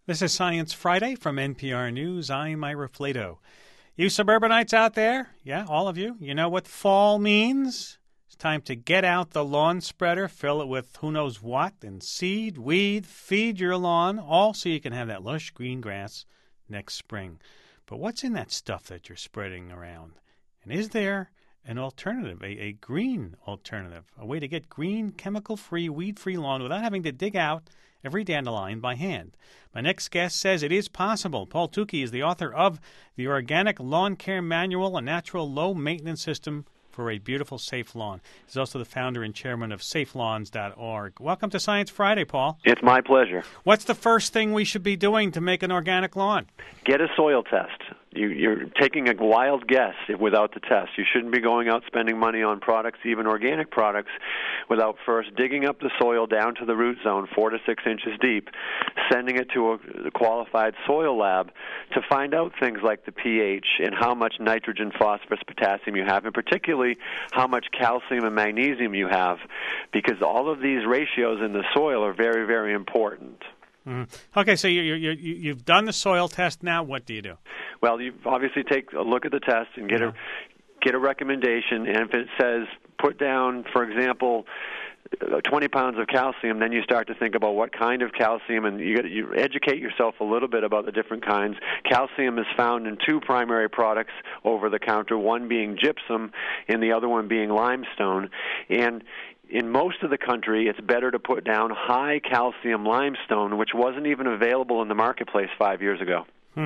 This is Science Friday from NPR News. I'm Ira Flato. You suburbanites out there, yeah, all of you, you know what fall means? It's time to get out the lawn spreader, fill it with who knows what, and seed, weed, feed your lawn, all so you can have that lush green grass next spring. But what's in that stuff that you're spreading around? And is there an alternative, a green alternative, a way to get green, chemical-free, weed-free lawn without having to dig out every dandelion by hand? My next guest says it is possible. Paul Tukey is the author of The Organic Lawn Care Manual, a natural low-maintenance system for a beautiful, safe lawn. He's also the founder and chairman of safelawns.org. Welcome to Science Friday, Paul. It's my pleasure. What's the first thing we should be doing to make an organic lawn? Get a soil test. You're taking a wild guess without the test. You shouldn't be going out spending money on products, even organic products, without first digging up the soil down to the root zone, 4 to 6 inches deep, sending it to a qualified soil lab to find out things like the pH and how much nitrogen, phosphorus, potassium you have, and particularly how much calcium and magnesium you have, because all of these ratios in the soil are very, very important. Mm-hmm. Okay, so you've done the soil test. Now what do you do? Well, you obviously take a look at the test and get a recommendation, and if it says put down, for example, 20 pounds of calcium, then you start to think about what kind of calcium, and you educate yourself a little bit about the different kinds. Calcium is found in 2 primary products over the counter, one being gypsum and the other one being limestone. And in most of the country, it's better to put down high calcium limestone, which wasn't even available in the marketplace 5 years ago.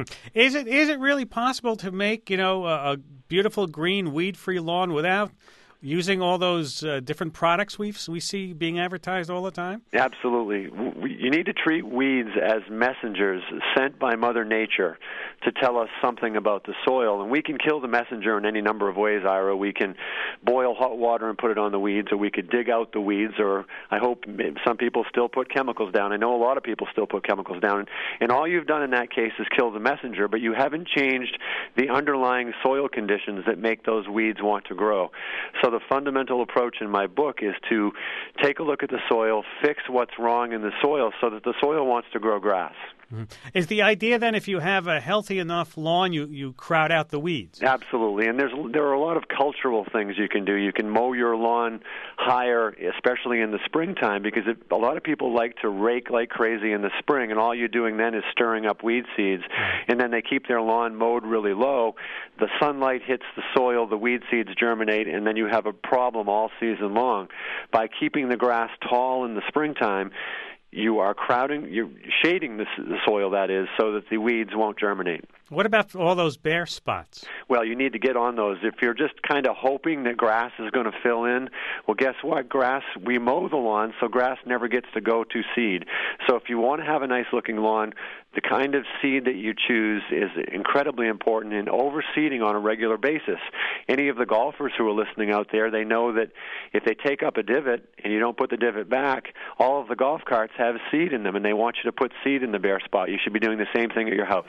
Is it really possible to make, a beautiful green weed-free lawn without using all those different products we see being advertised all the time? Absolutely. You need to treat weeds as messengers sent by Mother Nature to tell us something about the soil. And we can kill the messenger in any number of ways, Ira. We can boil hot water and put it on the weeds, or we could dig out the weeds, or I hope some people still put chemicals down. I know a lot of people still put chemicals down. And all you've done in that case is kill the messenger, but you haven't changed the underlying soil conditions that make those weeds want to grow. So the fundamental approach in my book is to take a look at the soil, fix what's wrong in the soil so that the soil wants to grow grass. Mm-hmm. Is the idea then if you have a healthy enough lawn, you crowd out the weeds? Absolutely, and there are a lot of cultural things you can do. You can mow your lawn higher, especially in the springtime, because a lot of people like to rake like crazy in the spring, and all you're doing then is stirring up weed seeds, and then they keep their lawn mowed really low. The sunlight hits the soil, the weed seeds germinate, and then you have a problem all season long. By keeping the grass tall in the springtime, you're shading the soil, that is, so that the weeds won't germinate. What about all those bare spots? Well, you need to get on those. If you're just kind of hoping that grass is going to fill in, well, guess what? We mow the lawn, so grass never gets to go to seed. So if you want to have a nice-looking lawn, the kind of seed that you choose is incredibly important in overseeding on a regular basis. Any of the golfers who are listening out there, they know that if they take up a divot and you don't put the divot back, all of the golf carts have seed in them, and they want you to put seed in the bare spot. You should be doing the same thing at your house.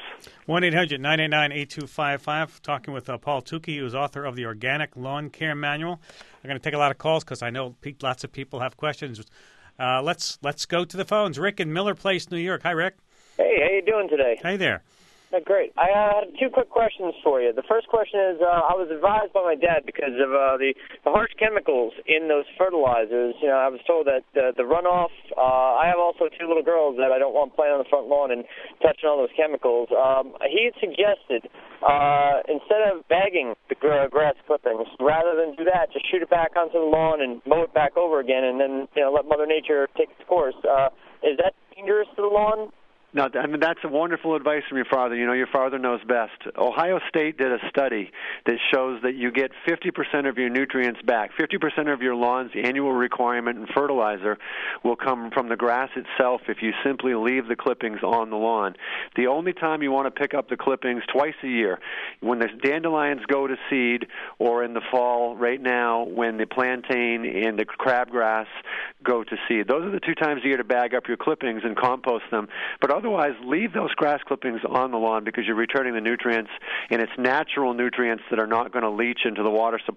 1-800-989-8255, talking with Paul Tukey, who's author of The Organic Lawn Care Manual. I'm going to take a lot of calls because I know lots of people have questions. Let's go to the phones. Rick in Miller Place, New York. Hi, Rick. Hey, how you doing today? Hey there. Great. I had 2 quick questions for you. The first question is, I was advised by my dad because of the harsh chemicals in those fertilizers. I was told that the runoff, I have also 2 little girls that I don't want playing on the front lawn and touching all those chemicals. He had suggested, instead of bagging the grass clippings, rather than do that, just shoot it back onto the lawn and mow it back over again and then let Mother Nature take its course. Is that dangerous to the lawn? No, I mean, that's a wonderful advice from your father. Your father knows best. Ohio State did a study that shows that you get 50% of your nutrients back. 50% of your lawn's annual requirement in fertilizer will come from the grass itself if you simply leave the clippings on the lawn. The only time you want to pick up the clippings, twice a year, when the dandelions go to seed, or in the fall right now when the plantain and the crabgrass go to seed. Those are the 2 times a year to bag up your clippings and compost them. But otherwise, leave those grass clippings on the lawn because you're returning the nutrients, and it's natural nutrients that are not going to leach into the water supply.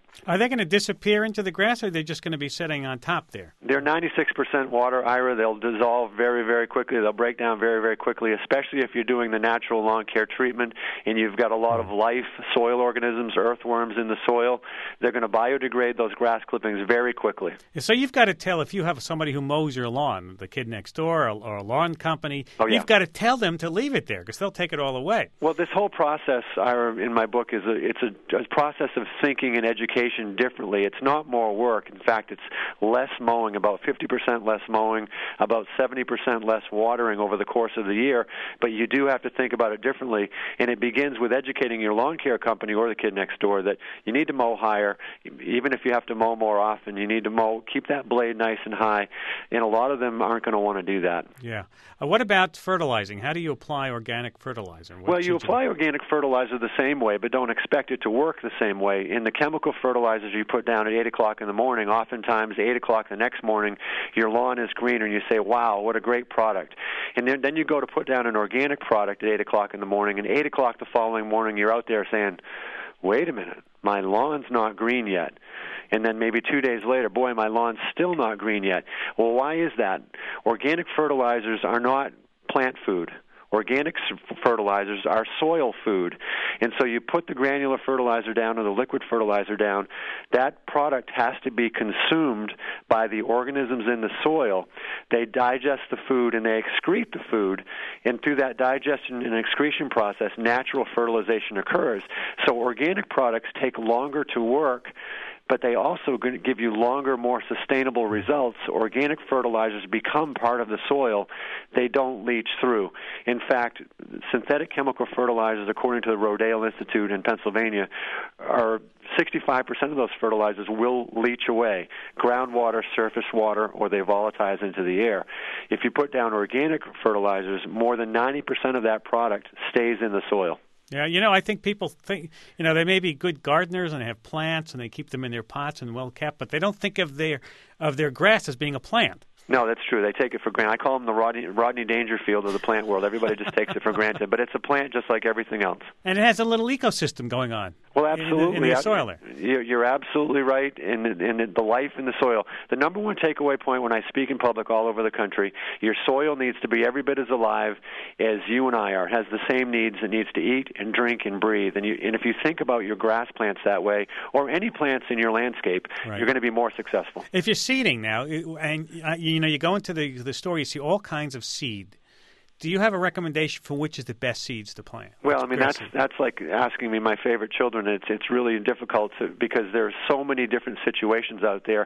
Are they going to disappear into the grass, or are they just going to be sitting on top there? They're 96% water, Ira. They'll dissolve very, very quickly. They'll break down very, very quickly, especially if you're doing the natural lawn care treatment and you've got a lot of life, soil organisms, earthworms in the soil. They're going to biodegrade those grass clippings very quickly. So you've got to tell, if you have somebody who mows your lawn, the kid next door or a lawn company, you've got to tell them to leave it there because they'll take it all away. Well, this whole process, Ira, in my book, it's a process of thinking and education differently. It's not more work. In fact, it's less mowing, about 50% less mowing, about 70% less watering over the course of the year. But you do have to think about it differently, and it begins with educating your lawn care company or the kid next door that you need to mow higher. Even if you have to mow more often, you need to keep that blade nice and high, and a lot of them aren't going to want to do that. Yeah. What about fertilizing? How do you apply organic fertilizer? Well, you apply organic fertilizer the same way, but don't expect it to work the same way. In the chemical fertilizers you put down at 8 o'clock in the morning, oftentimes 8 o'clock the next morning, your lawn is greener, and you say, wow, what a great product. And then you go to put down an organic product at 8 o'clock in the morning, and 8 o'clock the following morning you're out there saying, wait a minute, my lawn's not green yet. And then maybe 2 days later, boy, my lawn's still not green yet. Well, why is that? Organic fertilizers are not plant food. Organic fertilizers are soil food. And so you put the granular fertilizer down or the liquid fertilizer down, that product has to be consumed by the organisms in the soil. They digest the food and they excrete the food. And through that digestion and excretion process, natural fertilization occurs. So organic products take longer to work, but they also going to give you longer, more sustainable results. Organic fertilizers become part of the soil. They don't leach through. In fact, synthetic chemical fertilizers, according to the Rodale Institute in Pennsylvania, are 65% of those fertilizers will leach away, groundwater, surface water, or they volatilize into the air. If you put down organic fertilizers, more than 90% of that product stays in the soil. Yeah, I think people think, they may be good gardeners and they have plants and they keep them in their pots and well kept, but they don't think of their grass as being a plant. No, that's true. They take it for granted. I call them the Rodney Dangerfield of the plant world. Everybody just takes it for granted. But it's a plant just like everything else. And it has a little ecosystem going on. Well, absolutely. In the soil there. You're absolutely right in the life in the soil. The number one takeaway point when I speak in public all over the country, your soil needs to be every bit as alive as you and I are. It has the same needs. It needs to eat and drink and breathe. And if you think about your grass plants that way, or any plants in your landscape, you're going to be more successful. If you're seeding now, and you go into the store, you see all kinds of seed. Do you have a recommendation for which is the best seeds to plant? Well, I mean, that's like asking me my favorite children. It's really difficult because there's so many different situations out there,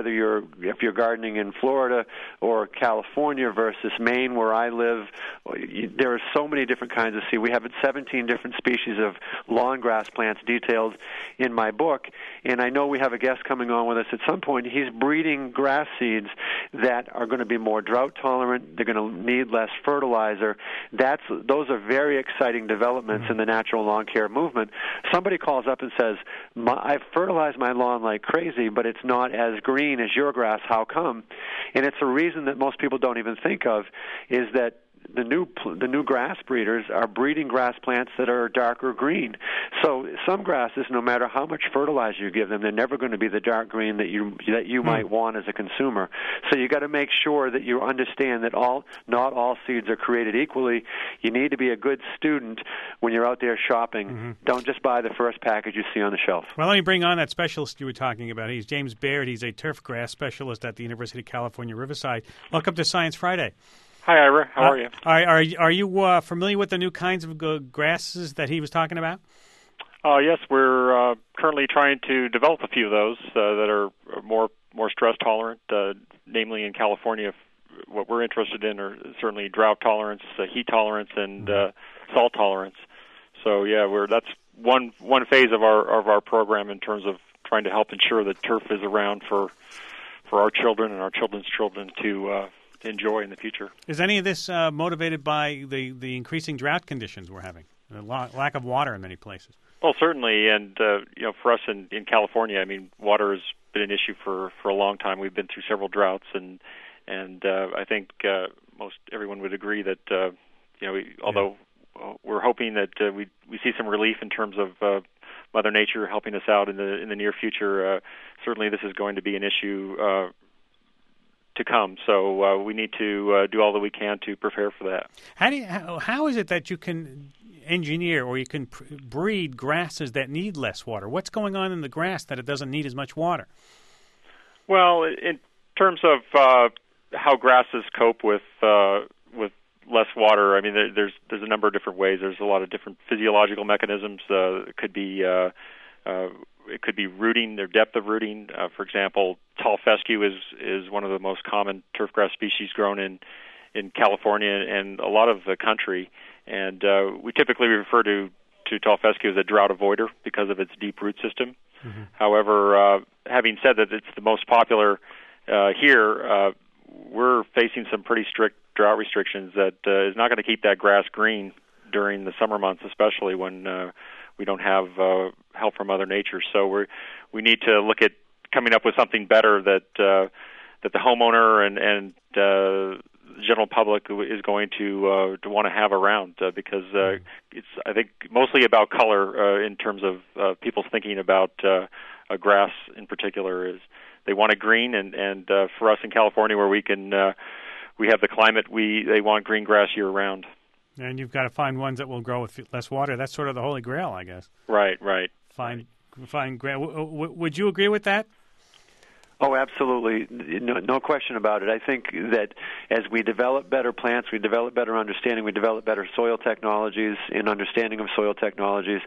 if you're gardening in Florida or California versus Maine where I live, there are so many different kinds of seed. We have 17 different species of lawn grass plants detailed in my book, and I know we have a guest coming on with us at some point. He's breeding grass seeds that are going to be more drought tolerant. They're going to need less fertilizer. Those are very exciting developments in the natural lawn care movement. Somebody calls up and says, I've fertilized my lawn like crazy, but it's not as green as your grass. How come? And it's a reason that most people don't even think of, is that the new grass breeders are breeding grass plants that are darker green. So some grasses, no matter how much fertilizer you give them, they're never going to be the dark green that you might want as a consumer. So you got to make sure that you understand that not all seeds are created equally. You need to be a good student when you're out there shopping. Mm-hmm. Don't just buy the first package you see on the shelf. Well, let me bring on that specialist you were talking about. He's James Baird. He's a turf grass specialist at the University of California, Riverside. Welcome to Science Friday. Hi, Ira. How are you? Are you familiar with the new kinds of grasses that he was talking about? Yes, we're currently trying to develop a few of those that are more stress tolerant. Namely, in California, what we're interested in are certainly drought tolerance, heat tolerance, and salt tolerance. So that's one phase of our program in terms of trying to help ensure that turf is around for our children and our children's children to enjoy in the future. Is any of this motivated by the increasing drought conditions we're having, the lack of water in many places? Well, certainly, and for us in California, I mean, water has been an issue for a long time. We've been through several droughts, and I think most everyone would agree that although we're hoping that we see some relief in terms of Mother Nature helping us out in the near future, certainly this is going to be an issue to come. So we need to do all that we can to prepare for that. How is it that you can engineer or you can breed grasses that need less water? What's going on in the grass that it doesn't need as much water? Well, in terms of how grasses cope with less water, I mean, there's a number of different ways. There's a lot of different physiological mechanisms. It could be rooting, their depth of rooting. For example, tall fescue is one of the most common turfgrass species grown in California and a lot of the country. And we typically refer to tall fescue as a drought avoider because of its deep root system. Mm-hmm. However, having said that it's the most popular here, we're facing some pretty strict drought restrictions that is not going to keep that grass green during the summer months, especially when we don't have help from Mother Nature. So we need to look at coming up with something better that the homeowner and general public is going to want to have around because it's, I think, mostly about color in terms of people's thinking about a grass in particular. Is they want it green, and for us in California where we have the climate, they want green grass year round. And you've got to find ones that will grow with less water. That's sort of the holy grail, I guess. Right. Find would you agree with that? Oh, absolutely. No question about it. I think that as we develop better plants, we develop better understanding, we develop better soil technologies and understanding of soil technologies,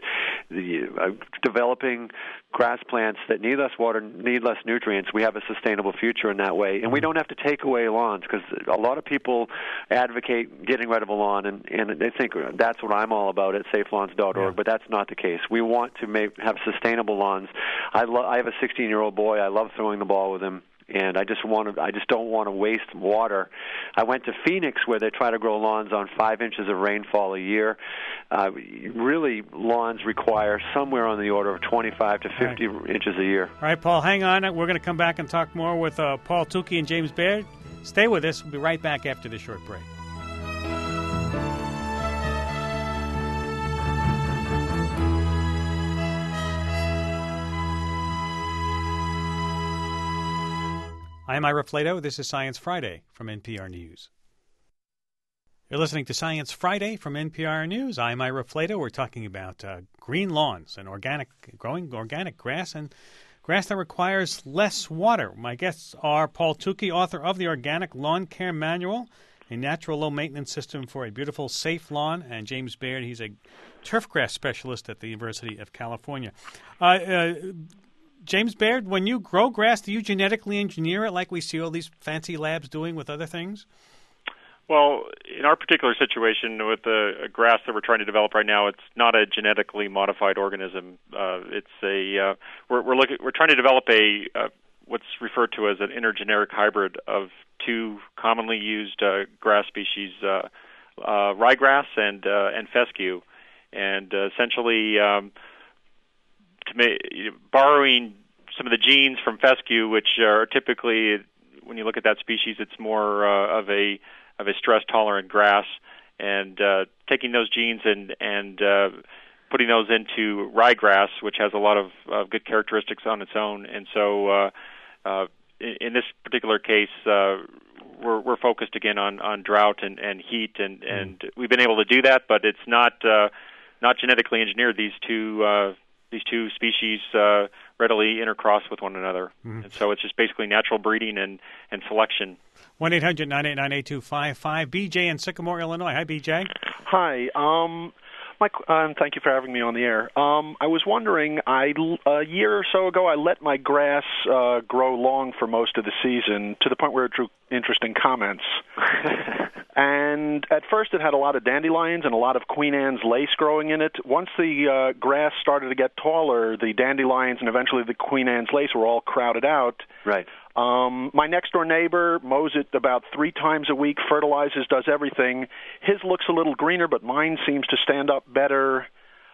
developing grass plants that need less water, need less nutrients, we have a sustainable future in that way. And we don't have to take away lawns because a lot of people advocate getting rid of a lawn, and they think that's what I'm all about at safelawns.org, but that's not the case. We want to have sustainable lawns. I have a 16-year-old boy. I love throwing the ball with him, and I just don't want to waste water. I went to Phoenix where they try to grow lawns on 5 inches of rainfall a year. Really, lawns require somewhere on the order of 25 to 50 inches a year. All right, Paul, hang on. We're going to come back and talk more with Paul Tukey and James Baird. Stay with us. We'll be right back after this short break. I'm Ira Flato. This is Science Friday from NPR News. You're listening to Science Friday from NPR News. I'm Ira Flato. We're talking about green lawns and growing organic grass and grass that requires less water. My guests are Paul Tukey, author of the Organic Lawn Care Manual, a natural low-maintenance system for a beautiful, safe lawn, and James Baird. He's a turfgrass specialist at the University of California. James Baird, when you grow grass, do you genetically engineer it like we see all these fancy labs doing with other things? Well, in our particular situation with the grass that we're trying to develop right now, it's not a genetically modified organism. It's we're trying to develop what's referred to as an intergeneric hybrid of two commonly used grass species, ryegrass and fescue, and essentially. Borrowing some of the genes from fescue, which are typically, when you look at that species, it's more of a stress-tolerant grass, and taking those genes and putting those into ryegrass, which has a lot of good characteristics on its own. And so, in this particular case, we're focused again on drought and heat, and we've been able to do that, but it's not genetically engineered. These two species readily intercross with one another. Mm-hmm. And so it's just basically natural breeding and selection. 1-800-989-8255. BJ in Sycamore, Illinois. Hi, BJ. Hi. Thank you for having me on the air. I was wondering, a year or so ago, I let my grass grow long for most of the season to the point where it drew interesting comments. And at first it had a lot of dandelions and a lot of Queen Anne's lace growing in it. Once the grass started to get taller, the dandelions and eventually the Queen Anne's lace were all crowded out. Right. My next-door neighbor mows it about 3 times a week, fertilizes, does everything. His looks a little greener, but mine seems to stand up better.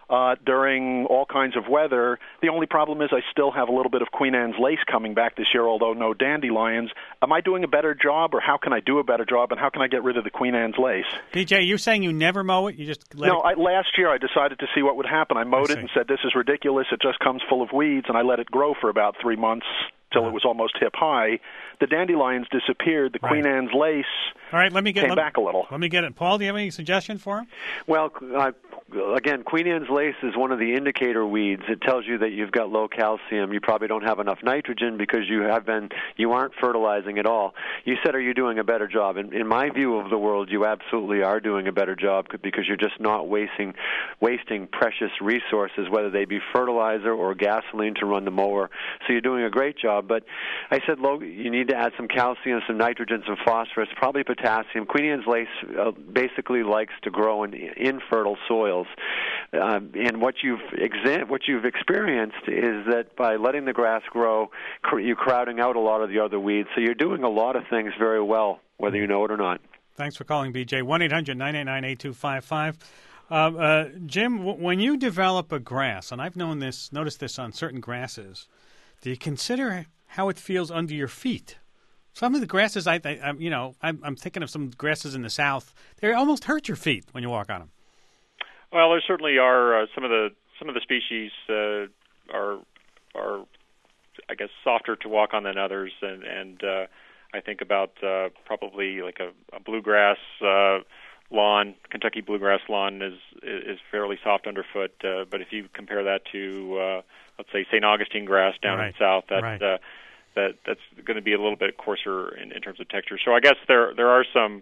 during all kinds of weather. The only problem is I still have a little bit of Queen Anne's lace coming back this year, although no dandelions. Am I doing a better job, or how can I do a better job, and how can I get rid of the Queen Anne's lace? BJ, you're saying you never mow it? You just let it... Last year I decided to see what would happen. I mowed it and said, this is ridiculous. It just comes full of weeds, and I let it grow for about 3 months till it was almost hip high. The dandelions disappeared. The Queen Anne's lace came back a little. Let me get it. Paul, do you have any suggestion for him? Well, again, Queen Anne's lace is one of the indicator weeds. It tells you that you've got low calcium. You probably don't have enough nitrogen because you aren't fertilizing at all. You said, are you doing a better job? In my view of the world, you absolutely are doing a better job because you're just not wasting precious resources, whether they be fertilizer or gasoline to run the mower. So you're doing a great job. But I said, you need to add some calcium, some nitrogen, some phosphorus, probably potassium. Queen Anne's lace basically likes to grow in infertile soils. And what you've experienced is that by letting the grass grow, you're crowding out a lot of the other weeds. So you're doing a lot of things very well, whether you know it or not. Thanks for calling, BJ. 1-800-989-8255. Jim, when you develop a grass, and I've noticed this on certain grasses, do you consider how it feels under your feet? Some of the grasses, I'm thinking of some grasses in the South. They almost hurt your feet when you walk on them. Well, there certainly are some of the species are I guess softer to walk on than others, and I think about probably like a bluegrass lawn. Kentucky bluegrass lawn is fairly soft underfoot, but if you compare that to let's say St. Augustine grass down in the South, that's going to be a little bit coarser in terms of texture. So I guess there are some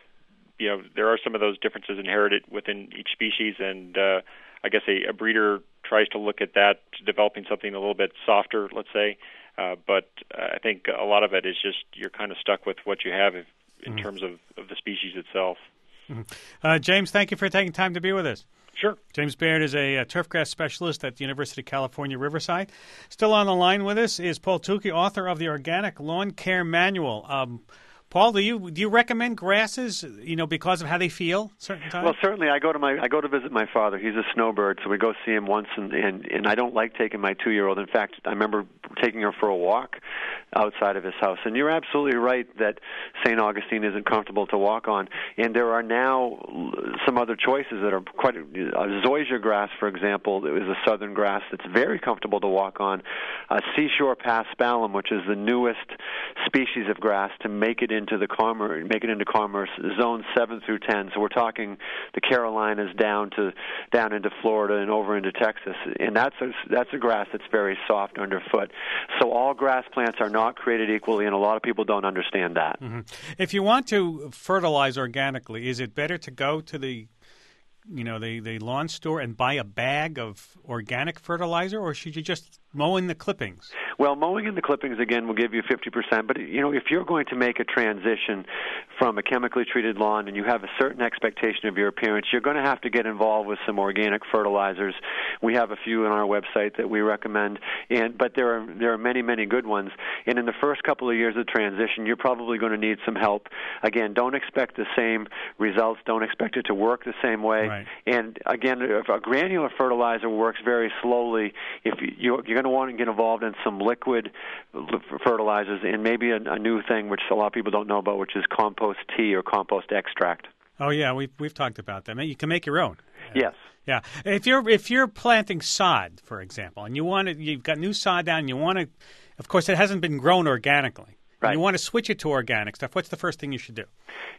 of those differences inherited within each species, and I guess a breeder tries to look at that, developing something a little bit softer, let's say. But I think a lot of it is just you're kind of stuck with what you have in terms of the species itself. Mm-hmm. James, thank you for taking time to be with us. Sure. James Baird is a turfgrass specialist at the University of California, Riverside. Still on the line with us is Paul Tukey, author of the Organic Lawn Care Manual. Paul, do you recommend grasses, because of how they feel certain times? Well, certainly. I go to visit my father. He's a snowbird, so we go see him once, and I don't like taking my 2-year-old. In fact, I remember taking her for a walk outside of his house. And you're absolutely right that St. Augustine isn't comfortable to walk on. And there are now some other choices that are quite zoysia grass, for example. It was a southern grass that's very comfortable to walk on. Seashore paspalum, which is the newest species of grass to make it into commerce zones 7 through 10. So we're talking the Carolinas down into Florida and over into Texas, and that's a grass that's very soft underfoot. So all grass plants are not created equally, and a lot of people don't understand that. Mm-hmm. If you want to fertilize organically, is it better to go to the lawn store and buy a bag of organic fertilizer, or should you just mow in the clippings? Well, mowing in the clippings, again, will give you 50%. But, if you're going to make a transition from a chemically treated lawn and you have a certain expectation of your appearance, you're going to have to get involved with some organic fertilizers. We have a few on our website that we recommend, but there are many, many good ones. And in the first couple of years of transition, you're probably going to need some help. Again, don't expect the same results. Don't expect it to work the same way. Right. And, again, if a granular fertilizer works very slowly, if you're going to want to get involved in some liquid fertilizers, and maybe a new thing which a lot of people don't know about, which is compost tea or compost extract. Oh yeah, we've talked about that. You can make your own. Yes. Yeah. If you're planting sod, for example, and you've got new sod down, and you want to, of course, it hasn't been grown organically. Right. You want to switch it to organic stuff. What's the first thing you should do?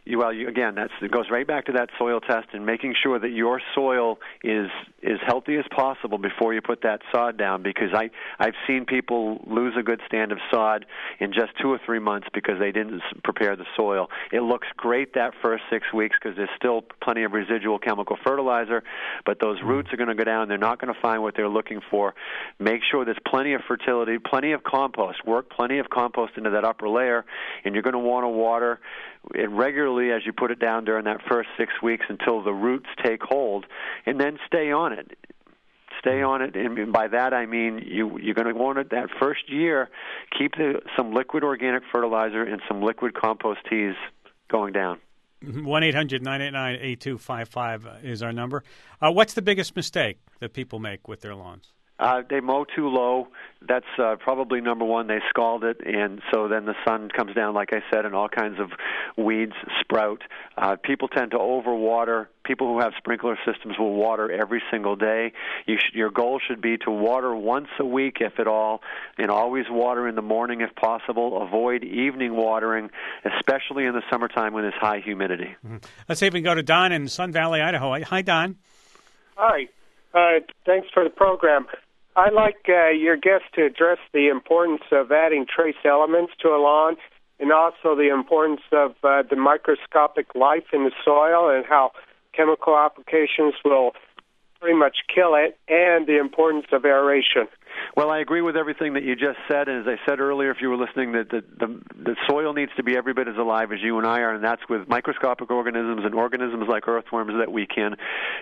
It goes right back to that soil test and making sure that your soil is as healthy as possible before you put that sod down, because I've seen people lose a good stand of sod in just 2 or 3 months because they didn't prepare the soil. It looks great that first 6 weeks because there's still plenty of residual chemical fertilizer, but those roots are going to go down. They're not going to find what they're looking for. Make sure there's plenty of fertility, plenty of compost. Work plenty of compost into that upper layer, and you're going to want to water it regularly as you put it down during that first 6 weeks until the roots take hold, and then stay on it. Stay on it, and by that I mean you're going to want it that first year. Keep some liquid organic fertilizer and some liquid compost teas going down. 1-800-989-8255 is our number. What's the biggest mistake that people make with their lawns? They mow too low. That's probably number one. They scald it, and so then the sun comes down, like I said, and all kinds of weeds sprout. People tend to overwater. People who have sprinkler systems will water every single day. Your goal should be to water once a week, if at all, and always water in the morning if possible. Avoid evening watering, especially in the summertime when there's high humidity. Mm-hmm. Let's see if we can go to Don in Sun Valley, Idaho. Hi, Don. Hi. Thanks for the program. I'd like your guest to address the importance of adding trace elements to a lawn and also the importance of the microscopic life in the soil and how chemical applications will pretty much kill it, and the importance of aeration. Well, I agree with everything that you just said, and as I said earlier, if you were listening, that the soil needs to be every bit as alive as you and I are, and that's with microscopic organisms and organisms like earthworms that we can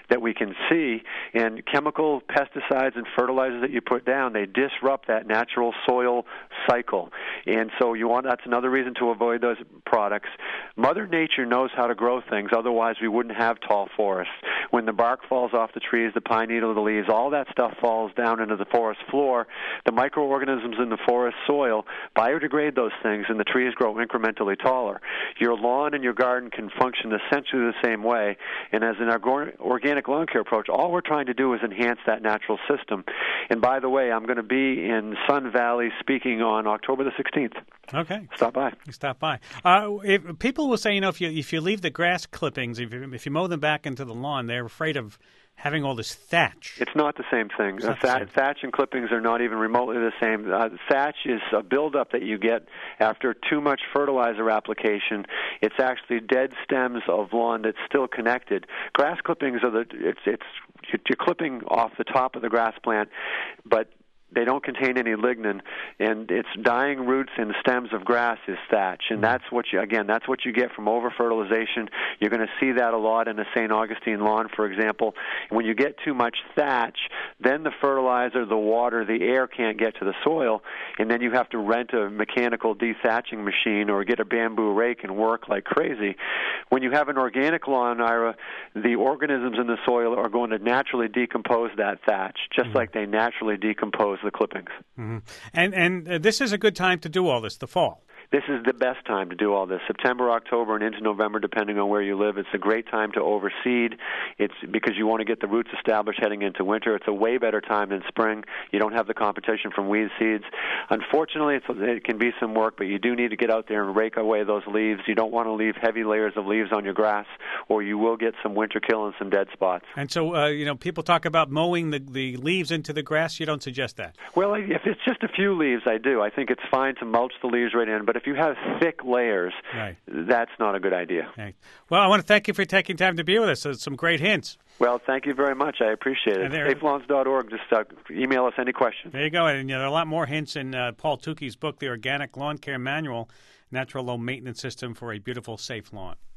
see. And chemical pesticides and fertilizers that you put down, they disrupt that natural soil cycle, and so that's another reason to avoid those products. Mother Nature knows how to grow things; otherwise, we wouldn't have tall forests. When the bark falls off the trees, the pine needle, the leaves, all that stuff falls down into the forest floor. The microorganisms in the forest soil biodegrade those things, and the trees grow incrementally taller. Your lawn and your garden can function essentially the same way, and as an organic lawn care approach, all we're trying to do is enhance that natural system. And by the way, I'm going to be in Sun Valley speaking on October the 16th. Okay. Stop by. Stop by. People will say, if you leave the grass clippings, if you mow them back into the lawn, they're afraid of having all this thatch. It's not the same thing. Thatch and clippings are not even remotely the same. Thatch is a buildup that you get after too much fertilizer application. It's actually dead stems of lawn that's still connected. Grass clippings you're clipping off the top of the grass plant, but they don't contain any lignin, and it's dying roots and stems of grass is thatch, and that's what you get from over-fertilization. You're going to see that a lot in a St. Augustine lawn, for example. When you get too much thatch, then the fertilizer, the water, the air can't get to the soil, and then you have to rent a mechanical dethatching machine or get a bamboo rake and work like crazy. When you have an organic lawn, Ira, the organisms in the soil are going to naturally decompose that thatch, just like they naturally decompose the clippings. Mm-hmm. And this is a good time to do all this, the fall. This is the best time to do all this. September, October, and into November, depending on where you live. It's a great time to overseed. It's because you want to get the roots established heading into winter. It's a way better time than spring. You don't have the competition from weed seeds. Unfortunately, it can be some work, but you do need to get out there and rake away those leaves. You don't want to leave heavy layers of leaves on your grass, or you will get some winter kill and some dead spots. And so, people talk about mowing the leaves into the grass. You don't suggest that? Well, if it's just a few leaves, I do. I think it's fine to mulch the leaves right in, but if you have thick layers, that's not a good idea. Right. Well, I want to thank you for taking time to be with us. Some great hints. Well, thank you very much. I appreciate it. SafeLawns.org. Just email us any questions. There you go. And there are a lot more hints in Paul Tukey's book, The Organic Lawn Care Manual, Natural Low Maintenance System for a Beautiful, Safe Lawn.